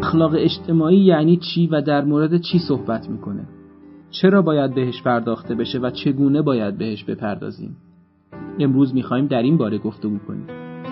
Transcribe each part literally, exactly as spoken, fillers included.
اخلاق اجتماعی یعنی چی و در مورد چی صحبت میکنه؟ چرا باید بهش پرداخته بشه و چگونه باید بهش بپردازیم؟ امروز میخوایم در این باره گفتگو کنیم.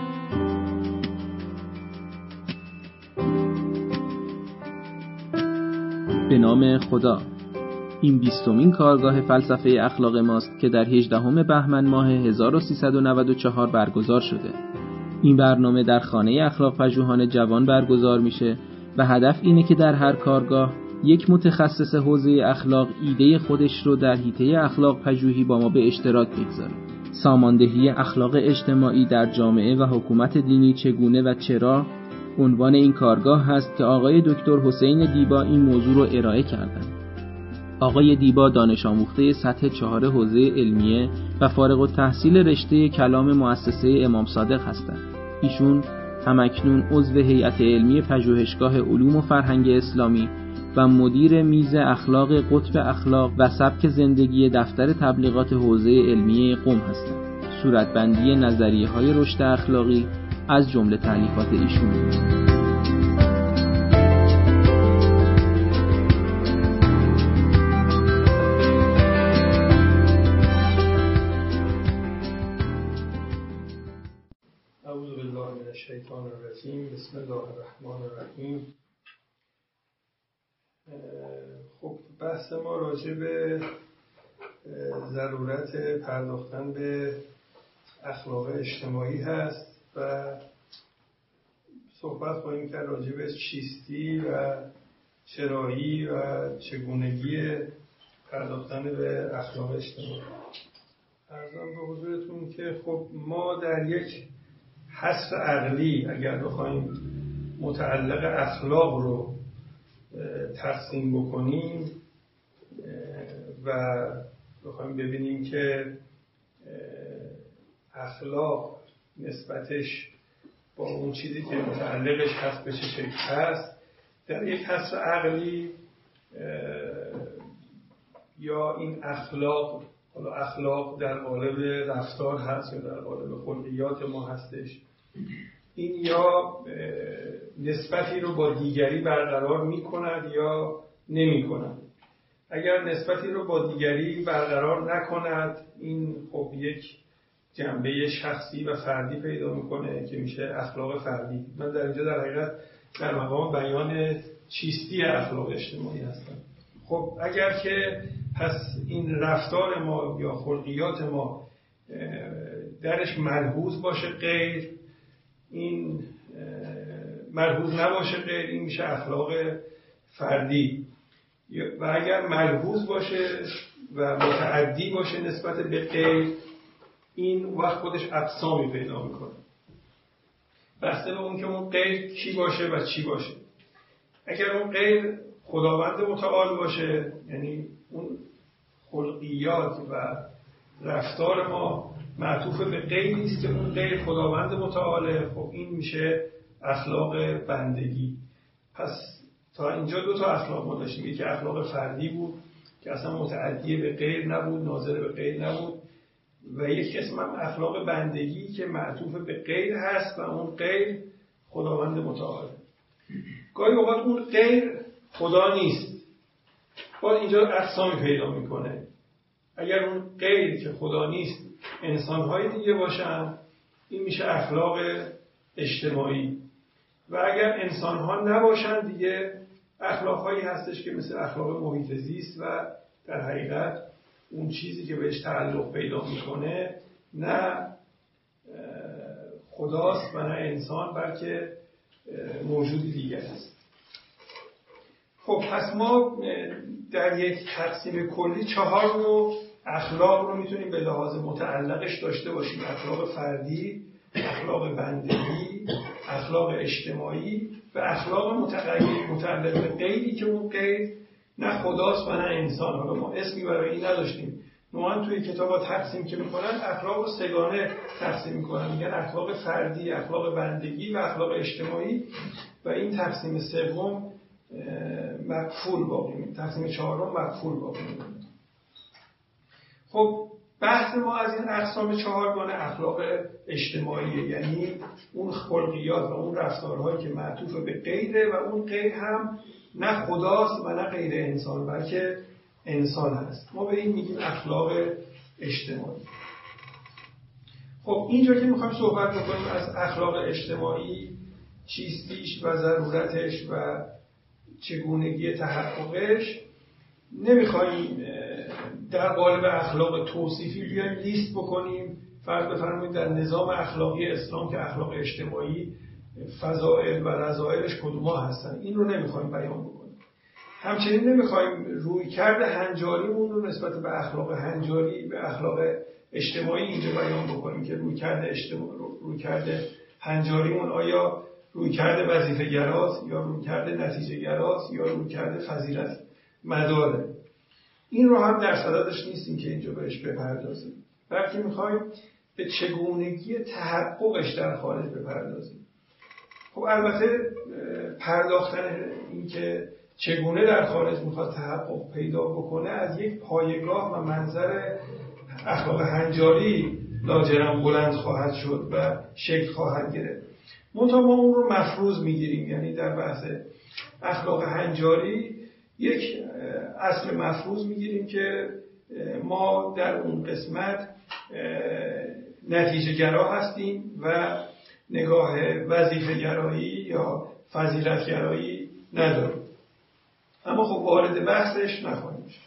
به نام خدا. این بیستمین کارگاه فلسفه اخلاق ماست که در هجدهم بهمن ماه هزار و سیصد و نود و چهار برگزار شده. این برنامه در خانه اخلاق پژوهان جوان برگزار میشه و هدف اینه که در هر کارگاه یک متخصص حوزه اخلاق ایده خودش رو در حیطه اخلاق پژوهی با ما به اشتراک بگذاره. ساماندهی اخلاق اجتماعی در جامعه و حکومت دینی چگونه و چرا عنوان این کارگاه هست که آقای دکتر حسین دیبا این موضوع رو ارائه کردن. آقای دیبا دانش آموخته سطح چهار حوزه علمیه و فارغ التحصیل رشته کلام مؤسسه امام صادق هستند. ایشون همکنون عضو هیئت علمی پژوهشگاه علوم و فرهنگ اسلامی و مدیر میز اخلاق قطب اخلاق و سبک زندگی دفتر تبلیغات حوزه علمیه قم هستند. صورتبندی نظریه‌های رشد اخلاقی از جمله تألیفات ایشون. اعوذ بالله من الشیطان الرجیم. بسم الله الرحمن الرحیم. خب بحث ما راجع به ضرورت پرداختن به اخلاق اجتماعی هست و صحبت خواهیم کرد راجع به چیستی و چرایی و چگونگی پرداختن به اخلاق اجتماعی. عرضم به حضورتون که خب ما در یک حصر عقلی اگر بخوایم متعلق اخلاق رو تقسیم بکنیم و بخوایم ببینیم که اخلاق نسبتش با اون چیزی که متعلقش هست به چه شکل هست، در یک حصر عقلی یا این اخلاق، حالا اخلاق در قالب رفتار هست یا در قالب خلقیات ما هستش، این یا نسبتی رو با دیگری برقرار می کند یا نمی کند. اگر نسبتی رو با دیگری برقرار نکند، این خب یک جنبه شخصی و فردی پیدا میکنه که میشه اخلاق فردی. من در اینجا در حقیقت در مقام بیان چیستی اخلاق اجتماعی هستم. خب اگر که پس این رفتار ما یا خلقیات ما درش ملحوظ باشه غیر، این ملحوظ نباشه غیر، این میشه اخلاق فردی. و اگر ملحوظ باشه و متعدی باشه نسبت به غیر، این وقت خودش اقسامی پیدا میکنه. بسته به اون که اون غیر کی باشه و چی باشه. اگر اون غیر خداوند متعال باشه، یعنی اون خلقیات و رفتار ما معطوف به غیری است که اون غیر خداوند متعاله، خب این میشه اخلاق بندگی. پس تا اینجا دو تا اخلاق ما داشتیم. یکی اخلاق فردی بود که اصلا متعدی به غیر نبود، ناظر به غیر نبود، و یک قسم هم اخلاق بندگی که معطوف به غیر هست و اون غیر خداوند متعاله. گاهی اوقات اون غیر خدا نیست، باز اینجا اقسامی پیدا میکنه. اگر اون غیر که خدا نیست انسان‌های دیگه باشن، این میشه اخلاق اجتماعی. و اگر انسان‌ها نباشن دیگه اخلاق‌هایی هستش که مثل اخلاق محیط زیست و در حقیقت اون چیزی که بهش تعلق پیدا میکنه نه خداست و نه انسان، بلکه موجودی دیگه است. خب پس ما در یک تقسیم کلی چهار نوع اخلاق رو میتونیم به لحاظ متعلقش داشته باشیم: اخلاق فردی، اخلاق بندگی، اخلاق اجتماعی و اخلاق متعلق به غیری که اون غیر نه خداست و نه انسان. حالا ما اسمی برای این نداشتیم. نوعا توی کتابا تقسیم که میکنن اخلاق رو سگانه تقسیم میکنن، میگن اخلاق فردی، اخلاق بندگی و اخلاق اجتماعی، و این تقسیم سوم مقفول باقی میمونه، تقسیم چهارم مقفول باقی میمونه. خب بحث ما از این اقسام چهارگانه اخلاق اجتماعیه، یعنی اون خلقیات و اون رفتارهایی که معطوف به غیره و اون غیر هم نه خداست و نه غیر انسان بلکه انسان هست. ما به این میگیم اخلاق اجتماعی. خب اینجا که میخوایم صحبت بکنیم از اخلاق اجتماعی، چیستیش و ضرورتش و چگونگی تحققش، نمیخوایم در قالب اخلاق توصیفی بیایم لیست بکنیم. فرض بفرمایید در نظام اخلاقی اسلام که اخلاق اجتماعی فضائل و رذائلش کدوما هستن، این رو نمیخوایم بیان بکنیم. همچنین نمیخوایم رویکرد هنجاریمون رو نسبت به اخلاق هنجاری به اخلاق اجتماعی اینجا بیان بکنیم که رویکرد اجتماعی رویکرد هنجاریمون آیا رویکرد وظیفه گراست یا رویکرد نتیجه گراست یا رویکرد فضیلت مداره. این رو هم در صددش نیستیم که اینجا بهش بپردازیم، بلکه میخوایم به چگونگی تحققش در خارج بپردازیم. خب البته پرداختن این که چگونه در خارج میخواد تحقق پیدا بکنه از یک پایگاه و منظر اخلاق هنجاری لاجرم بلند خواهد شد و شکل خواهد گرفت. منتها ما اون رو مفروض میگیریم، یعنی در بحث اخلاق هنجاری یک اصل مفروض میگیریم که ما در اون قسمت نتیجه گرا هستیم و نگاه وظیفه گرایی یا فضیلت گرایی نداریم. اما خب وارد بحثش نخواهیم شد.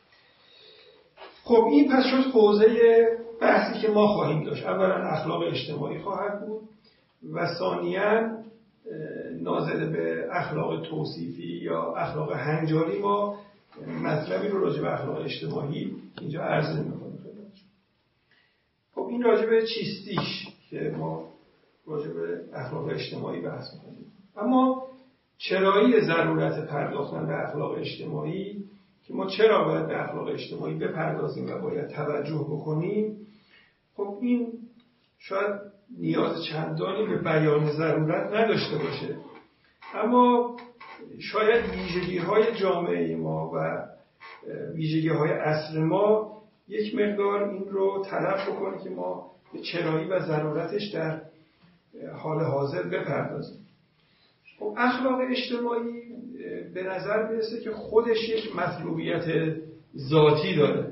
خب این پس شد حوزه بحثی که ما خواهیم داشت. اولا اخلاق اجتماعی خواهد بود و ثانیاً ناظر به اخلاق توصیفی یا اخلاق هنجاری ما مطلبی رو راجع به اخلاق اجتماعی اینجا عرض می‌کنیم. خب این راجع به چیستیش که ما راجع به اخلاق اجتماعی بحث می‌کنیم. اما چرایی ضرورت پرداختن به اخلاق اجتماعی که ما چرا باید به اخلاق اجتماعی بپردازیم و باید توجه بکنیم، خب این شاید نیاز چندانی به بیان ضرورت نداشته باشه، اما شاید ویژگی‌های جامعه ما و ویژگی‌های عصر ما یک مقدار این رو طلب بکنه که ما به چرایی و ضرورتش در حال حاضر بپردازیم. خب اخلاق اجتماعی به نظر میرسه که خودش یک مطلوبیت ذاتی داره.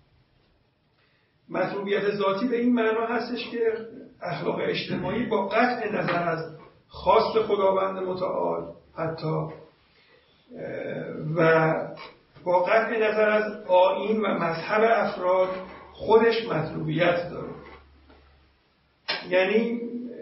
مطلوبیت ذاتی به این معنا هستش که اخلاق اجتماعی با قطع نظر از خواست خداوند متعال حتی و با قطع نظر از آیین و مذهب افراد خودش مطلوبیت داره. یعنی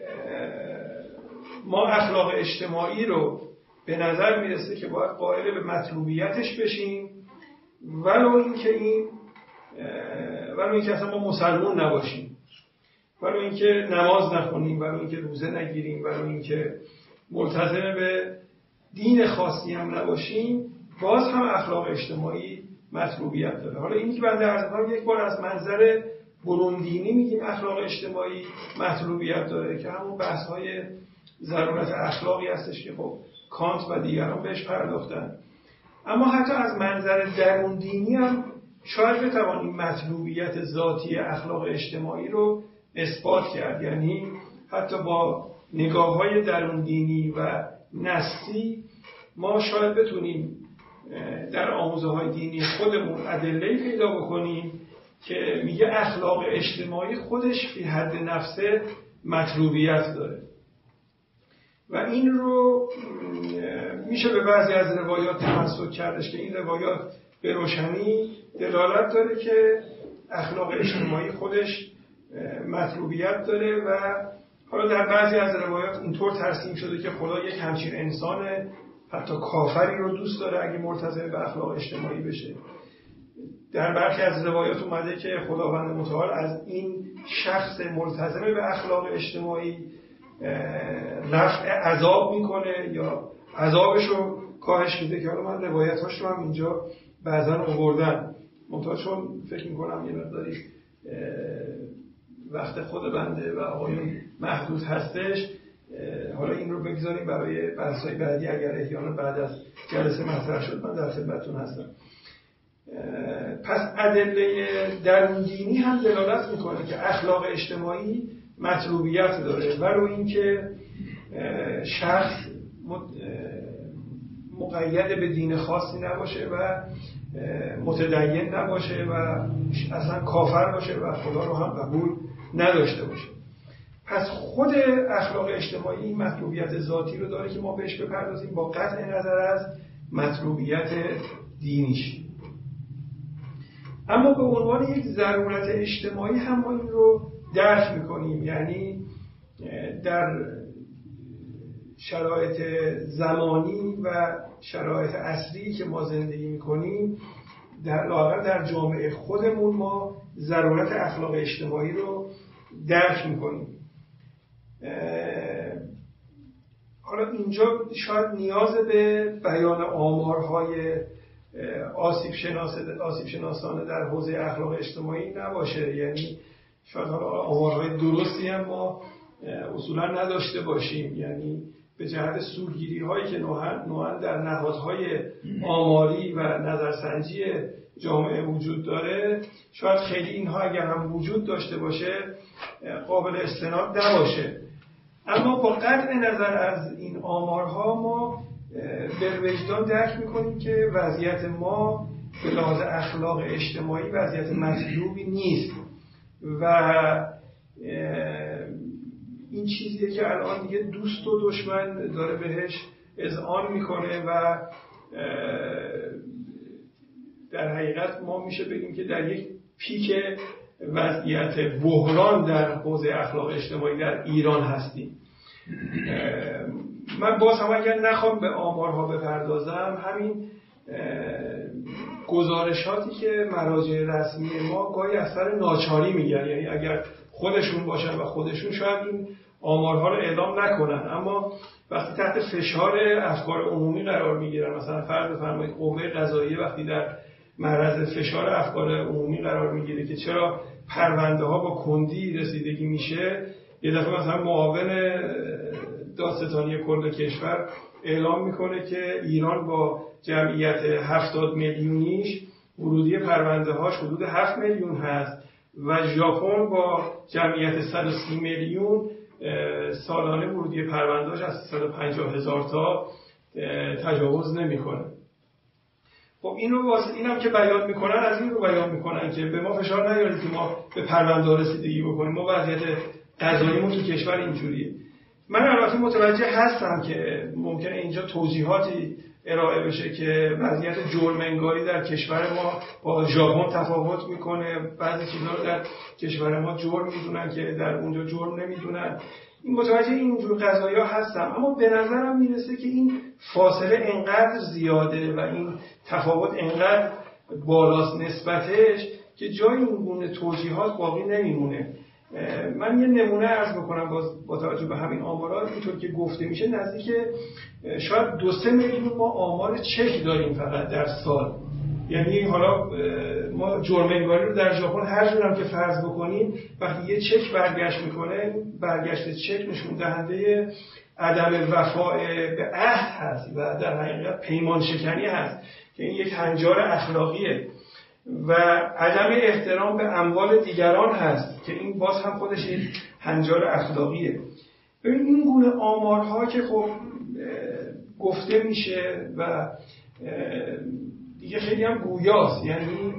ما اخلاق اجتماعی رو به نظر میرسه که باید قائل به مطلوبیتش بشیم، ولو اینکه این ولو اینکه اصلا ما مسلمون نباشیم، ولو اینکه نماز نخونیم، ولو اینکه روزه نگیریم، ولو اینکه ملتزم به دین خاصی هم نباشیم، باز هم اخلاق اجتماعی مطلوبیت داره. حالا اینی که بنده عرض کنم یک بار از منظر برون دینی میگیم اخلاق اجتماعی مطلوبیت داره که همون بحث‌های ضرورت اخلاقی هستش که خب کانت و دیگران بهش پرداختن. اما حتی از منظر درون دینی هم شاید بتوانیم مطلوبیت ذاتی اخلاق اجتماعی رو اثبات کرد. یعنی حتی با نگاه‌های درون دینی و نسلی ما شاید بتونیم در آموزه‌های دینی خودمون ادله‌ای پیدا بکنیم که میگه اخلاق اجتماعی خودش فی حد نفسه مطلوبیت داره. و این رو میشه به بعضی از روایات تمسک کردش که این روایات به روشنی دلالت داره که اخلاق اجتماعی خودش مطلوبیت داره و حالا در بعضی از روایات اینطور ترسیم شده که خدا یک همچین انسان حتی کافری رو دوست داره اگه مرتضی به اخلاق اجتماعی بشه. در برخی از روایات اومده که خداوند متعال از این شخص ملتزم به اخلاق اجتماعی رفع عذاب میکنه یا عذابش رو کاهش میده، که حالا من روایتاش رو هم اینجا بعضا آوردم، منتها چون فکر میکنم یه مقداری وقت خود بنده و آقایون محدود هستش، حالا این رو بگذاریم برای بحث‌های بعدی اگر احیانا بعد از جلسه مطرح شد من در خدمتتون هستم. پس ادله درون دینی هم دلالت میکنه که اخلاق اجتماعی مطلوبیت داره، ولو اینکه شخص مقید به دین خاصی نباشه و متدین نباشه و اصلا کافر باشه و خدا رو هم قبول نداشته باشه. پس خود اخلاق اجتماعی مطلوبیت ذاتی رو داره که ما بهش بپردازیم با قطع نظر از مطلوبیت دینیش. اما به عنوان یک ضرورت اجتماعی هم ما این رو درک میکنیم، یعنی در شرایط زمانی و شرایط اصلی که ما زندگی میکنیم در واقع در جامعه خودمون ما ضرورت اخلاق اجتماعی رو درک میکنیم. حالا اینجا شاید نیاز به بیان آمارهای آسیب شناسه آسیب شناسانه در حوزه اخلاق اجتماعی نباشه، یعنی شاید حالا آمارهای درستی هم ما اصولا نداشته باشیم، یعنی به جهت سوگیری هایی که نوعاً در نهادهای آماری و نظرسنجی جامعه وجود داره، شاید خیلی اینها اگر هم وجود داشته باشه قابل استناد نباشه. اما با قطع نظر از این آمارها ما به وجدان درک میکنیم که وضعیت ما به لحاظ اخلاق اجتماعی وضعیت مطلوبی نیست و این چیزیه که الان دیگه دوست و دشمن داره بهش اذعان میکنه و در حقیقت ما میشه بگیم که در یک پیک وضعیت بحران در حوزه اخلاق اجتماعی در ایران هستیم. من باز هم اگر نخوام به آمارها بپردازم، همین گزارشاتی که مراجع رسمی ما گاهی از سر ناچاری میگن، یعنی اگر خودشون باشن و خودشون شاید این آمارها رو اعلام نکنن، اما وقتی تحت فشار افکار عمومی قرار میگیرن، مثلا فرض بفرمایید قوه قضاییه وقتی در معرض فشار افکار عمومی قرار میگیره که چرا پرونده ها با کندی رسیدگی میشه، یه دفعه مثلا معاون دادستانی کل کشور اعلام میکنه که ایران با جمعیت هفتاد میلیونیش ورودی پرونده هاش حدود هفت میلیون هست و ژاپن با جمعیت صد و سی میلیون سالانه ورودی پرونده هاش از صد و پنجاه هزار تا تجاوز نمیکنه. خب اینو واسه اینم که بیان میکنن، از این رو بیان میکنن که به ما فشار نیارید که ما به پرونده رسیدگی بکنیم، ما وضعیت قضاییمون تو کشور اینجوریه. من البته متوجه هستم که ممکنه اینجا توضیحاتی ارائه بشه که وضعیت جرم انگاری در کشور ما با ژاپن تفاوت میکنه، بعضی چیزا رو در کشور ما جرم میدونن که در اونجا جرم نمیدونن. این متوجه اینجور قضایا هستم، اما به نظرم میرسه که این فاصله انقدر زیاده و این تفاوت انقدر بالاست نسبتش که جای این گونه توضیحات باقی نمیمونه. من یه نمونه عرض بکنم باز با توجه به همین آمارات. اینطور که گفته میشه نزدیک شاید دو سه میلیون ما آمار چک داریم فقط در سال، یعنی حالا ما جرم انگاری رو در ژاپن هر جور هم که فرض بکنیم وقتی یه چک برگشت میکنه، برگشت چک نشون دهنده عدم وفا به عهد هست و در حقیقت پیمان شکنی هست که این یک هنجار اخلاقیه و عدم احترام به اموال دیگران هست که این باز هم خودش یک هنجار اخلاقیه. ببین این گونه آمارها که خب گفته میشه و دیگه خیلی هم گویاست، یعنی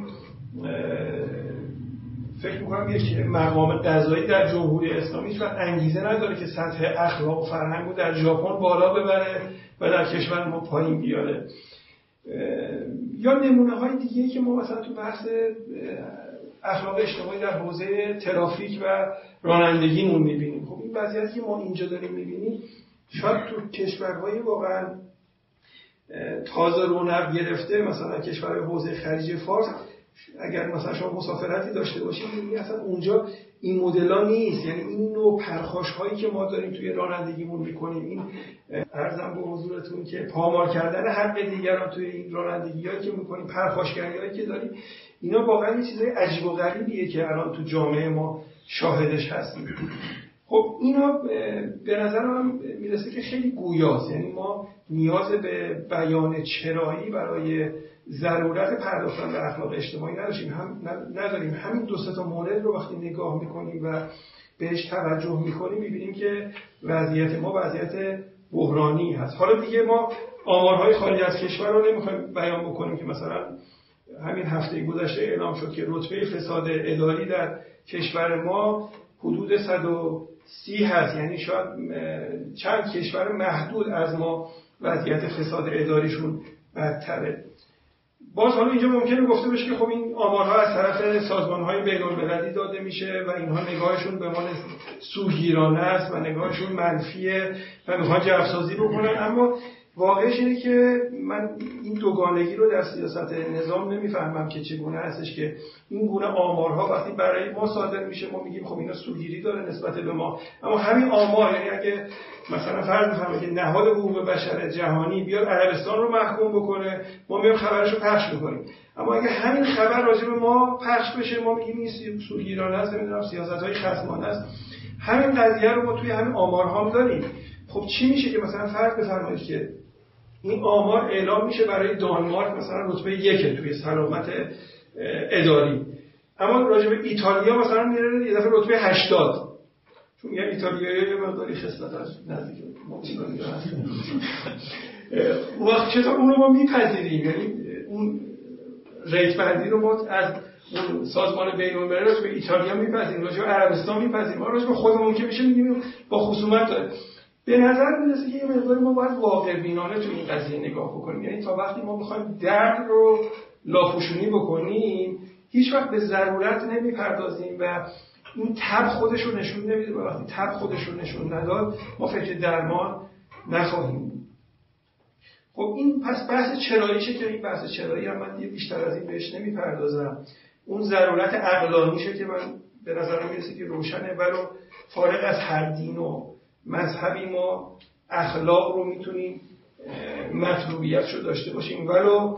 فکر میکنم یک مقام قضایی در جمهوری اسلامی هیچ وقت انگیزه نداره که سطح اخلاق و فرهنگ رو در ژاپن بالا ببره و در کشور ما پایین بیاره. یا نمونه های دیگه که ما مثلا تو بحث اخلاق اجتماعی در حوزه ترافیک و رانندگیمون میبینیم. خب این وضعیتی که ما اینجا داریم میبینیم شاید تو کشورهای واقعا تازه رونق گرفته، مثلا کشور حوزه خلیج فارس، اگر مثلا شما مسافرتی داشته باشید میبینید اصلا اونجا این مدل‌ها نیست، یعنی این نوع پرخاش هایی که ما داریم توی رانندگیمون میکنیم، این عرضم به حضورتون که پامال کردن حق دیگران توی این رانندگی‌هایی که میکنیم، پرخاشگری‌هایی که داریم، اینا واقعا یه چیزای عجیب و غریبیه که الان تو جامعه ما شاهدش هستیم. خب اینا به نظر من میرسه که خیلی گویاست، یعنی ما نیاز به بیان چرایی برای ضرورت پرداختن به اخلاق اجتماعی نداشتیم، هم نداریم. همین دو سه تا مورد رو وقتی نگاه میکنیم و بهش توجه میکنیم میبینیم که وضعیت ما وضعیت بحرانی هست. حالا دیگه ما آمارهای خارج از کشور رو نمیخوایم بیان بکنیم که مثلا همین هفته گذشته اعلام شد که رتبه فساد اداری در کشور ما حدود صد و سی هست، یعنی شاید چند کشور محدود از ما وضعیت فساد اداریشون بدتره. باز حالا اینجا ممکنه گفته بشه که خب این آمارها از طرف سازمان‌های بین‌المللی داده میشه و اینها نگاهشون به ما سوگیرانه است و نگاهشون منفیه و میخوان جوسازی بکنن، اما واقعش اینه که من این دوگانگی رو در سیاست نظام نمیفهمم که چگونه هستش که این گونه آمارها وقتی برای ما صادر میشه ما میگیم خب اینا سوگیری داره نسبت به ما، اما همین آمار، یعنی اگه مثلا فرض بفرمایید که نهاد حقوق بشر جهانی بیاد عربستان رو محکوم بکنه، ما میایم خبرشو پخش میکنیم، اما اگه همین خبر راجع به ما پخش بشه ما میگیم این سوگیرانه است، نمیدونم سیاست‌های خصمانه است. همین قضیه رو ما توی همین آمارها هم داریم. خب چی میشه که مثلا فرض بفرمایید که این آمار اعلام میشه برای دانمارک مثلا رتبه یکه توی سلامت اداری، اما راجع به ایتالیا مثلا میره یه دفعه رتبه هشتاد، چون میگن ایتالیایی یه مقداری خصلت از نزدیک ما هستن. وقت چطور اون رو ما میپذیریم؟ یعنی اون ریت بندی رو ما از اون سازمان بین‌المللی راجع به ایتالیا میپذیریم، راجع به عربستان میپذیریم، راجع به خودمون که میشه میگیم با خصومت داره. به نظر میرسه که یه مقداری ما باید واقع بینانه تو این قضیه نگاه بکنیم، یعنی تا وقتی ما میخوایم درد رو لاپوشونی بکنیم هیچ وقت به ضرورت نمیپردازیم و این تب خودش رو نشون نمیده و وقتی تب خودش رو نشون نداد ما فکر درمان نخواهیم. خب این پس بحث چراییشه که این بحث چرایی هم من بیشتر از این بهش نمیپردازم. اون ضرورت عقلانیشه که من به نظرم میرسه که روشنه، ولو فارغ از هر دین و مذهبی ما اخلاق رو میتونیم مطلوبیتش رو داشته باشیم، ولو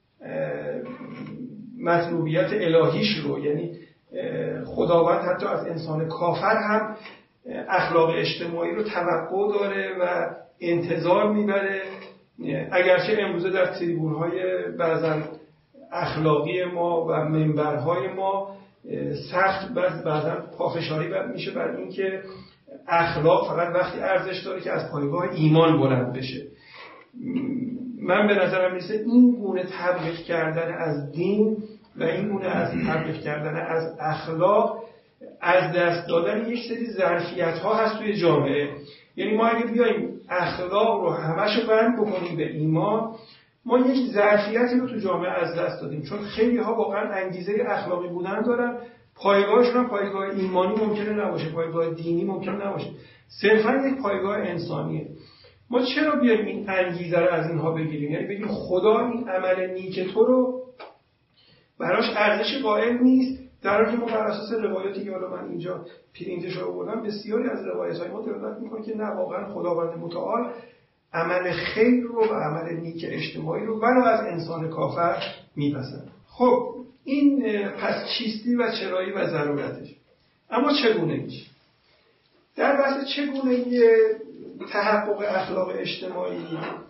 مطلوبیت الهیش رو، یعنی خداوند حتی از انسان کافر هم اخلاق اجتماعی رو توقع داره و انتظار میبره، اگرچه امروزه در تریبون‌های بعضا اخلاقی ما و منبرهای ما سخت بعضا پافشاری میشه بر این که اخلاق فقط وقتی ارزش داره که از پایگاه ایمان بلند بشه. من به نظرم میرسه این گونه تبلیغ کردن از دین و این گونه از تبلیغ کردن از اخلاق از دست دادن یک سری ظرفیت ها هست توی جامعه. یعنی ما اگه بیایم اخلاق رو همشو بند بکنیم به ایمان، ما یک ظرفیتی رو تو جامعه از دست دادیم، چون خیلی ها واقعا انگیزه اخلاقی بودن دارن، پایگاهشون هم پایگاه ایمانی ممکنه نباشه، پایگاه دینی ممکنه نباشه، صرفا یک پایگاه انسانیه. ما چرا بیایم این انگیزه رو از اینها بگیریم؟ یعنی بگیم خدا این عمل نیک تو رو براش ارزش قائل نیست، در حالی که ما بر اساس روایاتی که حالا من اینجا پرینتش رو آوردم بسیاری از روایت‌های ما دلالت می‌کنه که نه، واقعا خداوند متعال عمل خیر رو و عمل نیک اجتماعی رو ولو از انسان کافر می‌پسنده. خب این پس چیستی و چرایی و ضرورتش. اما چگونگیش؟ در بحث چگونگی تحقق اخلاق اجتماعی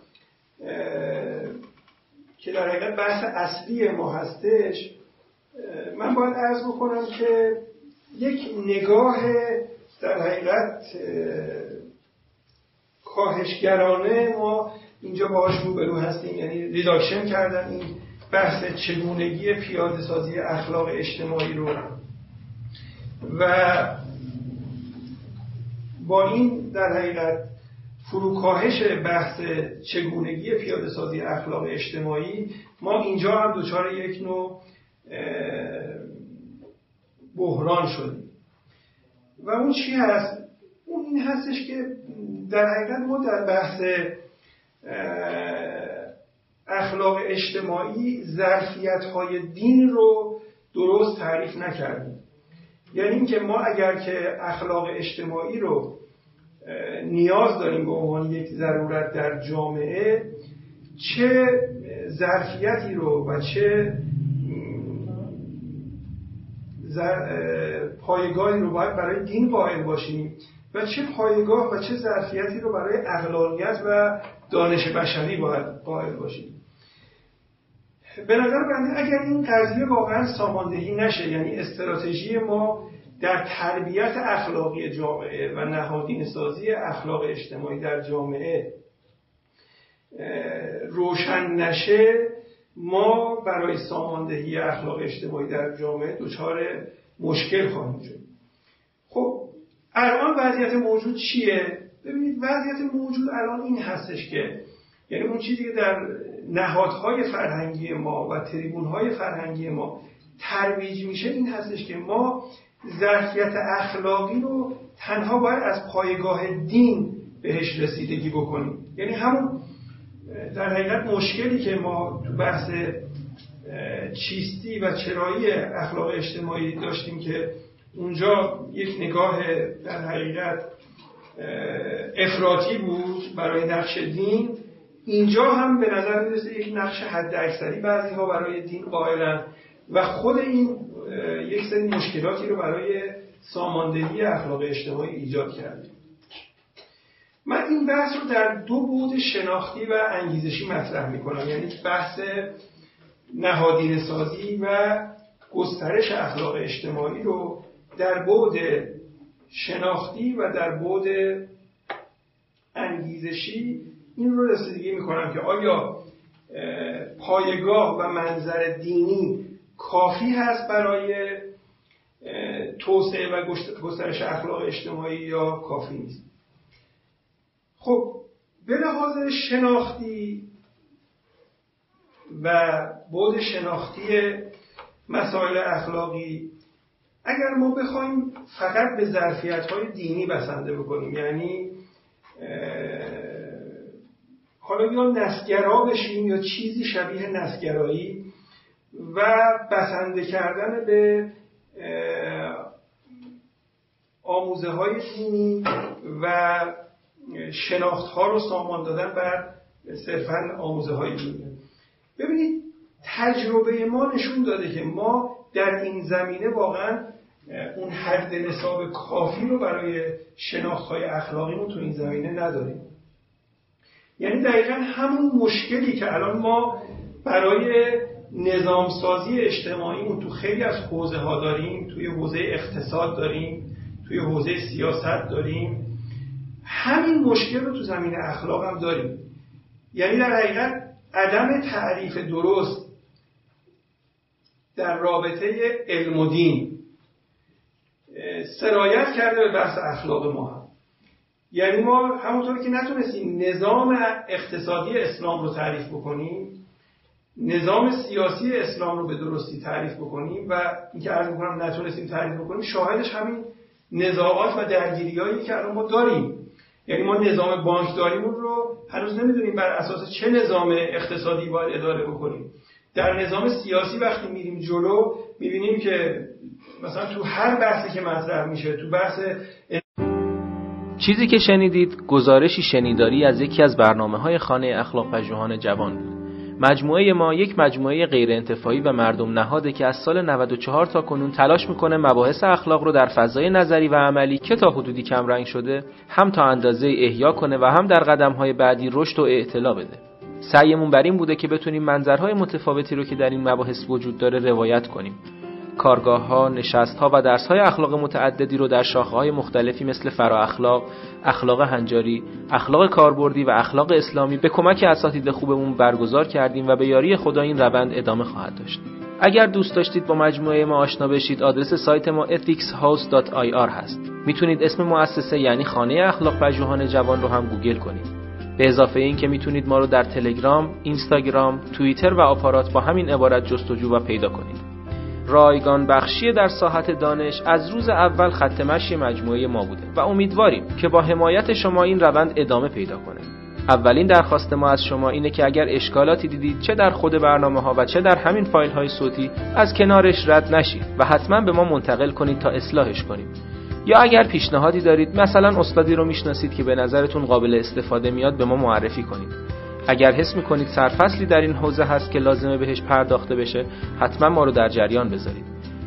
که در حقیقت بحث اصلی ما هستش، من باید عرض بکنم که یک نگاه در حقیقت کاهشگرانه ما اینجا باهاش روبرو هستیم، یعنی ریداکشن کردن این بحث چگونگی پیاده سازی اخلاق اجتماعی رو و با این در حقیقت فروکاهش بحث چگونگی پیاده سازی اخلاق اجتماعی ما اینجا هم دچار یک نوع بحران شدیم. و اون چی هست؟ اون این هستش که در حقیقت ما در بحث اخلاق اجتماعی ظرفیت‌های دین رو درست تعریف نکردیم. یعنی اینکه ما اگر که اخلاق اجتماعی رو نیاز داریم به عنوان یک ضرورت در جامعه، چه ظرفیتی رو و چه پایگاهی رو باید برای دین قائل باشیم و چه پایگاه و چه ظرفیتی رو برای اخلاقیات و دانش بشری باید قائل باشیم. به نظر بنده اگر این قضیه واقعا ساماندهی نشه، یعنی استراتژی ما در تربیت اخلاقی جامعه و نهادینه سازی اخلاق اجتماعی در جامعه روشن نشه، ما برای ساماندهی اخلاق اجتماعی در جامعه دچار مشکل خواهیم شد. خب الان وضعیت موجود چیه؟ ببینید وضعیت موجود الان این هستش که یعنی اون چیزی که در نهادهای فرهنگی ما و تریبونهای فرهنگی ما ترویج میشه این هستش که ما ظرفیت اخلاقی رو تنها باید از پایگاه دین بهش رسیدگی بکنیم. یعنی همون در حقیقت مشکلی که ما تو بحث چیستی و چرایی اخلاق اجتماعی داشتیم که اونجا یک نگاه در حقیقت افراطی بود برای نقش دین، اینجا هم به نظر میرسه یک نقش حد اکثری بعضی ها برای دین قائلن و خود این یک سری مشکلاتی رو برای ساماندهی اخلاق اجتماعی ایجاد کرده. من این بحث رو در دو بعد شناختی و انگیزشی مطرح میکنم، یعنی بحث نهادینه سازی و گسترش اخلاق اجتماعی رو در بعد شناختی و در بعد انگیزشی این رو رسیدگی میکنم که آیا پایگاه و منظر دینی کافی هست برای توسعه و گسترش اخلاق اجتماعی یا کافی نیست. خب به لحاظ شناختی و بعد شناختی مسائل اخلاقی اگر ما بخوایم فقط به ظرفیت‌های دینی بسنده بکنیم، یعنی حالا یا نسگرا بشیم یا چیزی شبیه نسگرایی و بسنده کردن به آموزه های دینی و شناخت ها رو سامان دادن بر صرفاً آموزه های دینی. ببینید تجربه ما نشون داده که ما در این زمینه واقعاً اون حد نصاب کافی رو برای شناخت های اخلاقیمون تو این زمینه نداریم. یعنی دقیقاً همون مشکلی که الان ما برای نظامسازی اجتماعیمون تو خیلی از حوزه ها داریم، توی حوزه اقتصاد داریم، توی حوزه سیاست داریم، همین مشکل رو تو زمینه اخلاق هم داریم. یعنی در حقیقت عدم تعریف درست در رابطه علم و دین سرایت کرده به بحث اخلاق ما هم. یعنی ما همونطور که نتونستیم نظام اقتصادی اسلام رو تعریف بکنیم، نظام سیاسی اسلام رو به درستی تعریف بکنیم و اینکه عرض می‌کنم نتونستیم تعریف بکنیم، شاهدش همین نزاعات و درگیریایی که الان ما داریم. یعنی ما نظام بانکداریمون رو هنوز نمیدونیم بر اساس چه نظام اقتصادی باید اداره بکنیم. در نظام سیاسی وقتی میریم جلو میبینیم که مثلا تو هر بحثی که مطرح میشه، تو بحث چیزی که شنیدید گزارشی شنیداری از یکی از برنامه‌های خانه اخلاق پژوهان جوان بود. مجموعه ما یک مجموعه غیر انتفاعی و مردم نهاده که از سال نود و چهار تا کنون تلاش میکنه مباحث اخلاق رو در فضای نظری و عملی که تا حدودی کم رنگ شده هم تا اندازه احیا کنه و هم در قدم‌های بعدی رشد و اطلاع بده. سعیمون بر این بوده که بتونیم منظرهای متفاوتی رو که در این مباحث وجود داره روایت کنیم. کارگاه‌ها، نشست‌ها و درس‌های اخلاق متعددی رو در شاخه‌های مختلفی مثل فرا اخلاق، اخلاق هنجاری، اخلاق کاربردی و اخلاق اسلامی به کمک اساتید خوبمون برگزار کردیم و به یاری خدا این روند ادامه خواهد داشت. اگر دوست داشتید با مجموعه ما آشنا بشید، آدرس سایت ما ethics house dot i r هست. میتونید اسم مؤسسه یعنی خانه اخلاق پژوهان جوان رو هم گوگل کنید. به اضافه این که میتونید ما رو در تلگرام، اینستاگرام، توییتر و آپارات با همین عبارت جستجو و پیدا کنید. رایگان بخشی در ساحت دانش از روز اول خط مشی مجموعه ما بوده و امیدواریم که با حمایت شما این روند ادامه پیدا کنه. اولین درخواست ما از شما اینه که اگر اشکالاتی دیدید چه در خود برنامه‌ها و چه در همین فایل‌های صوتی از کنارش رد نشید و حتما به ما منتقل کنید تا اصلاحش کنیم. یا اگر پیشنهادی دارید، مثلا استادی رو میشناسید که به نظرتون قابل استفاده میاد، به ما معرفی کنید. اگر حس میکنید سرفصلی در این حوزه هست که لازمه بهش پرداخته بشه، حتما ما رو در جریان بذارید.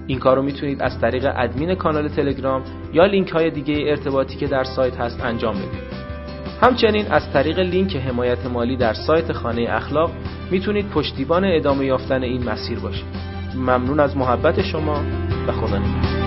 این کارو میتونید از طریق ادمین کانال تلگرام یا لینک های دیگه ارتباطی که در سایت هست انجام بدید. همچنین از طریق لینک حمایت مالی در سایت خانه اخلاق میتونید پشتیبان ادامه یافتن این مسیر باشید. ممنون از محبت شما و خدا نگهدار.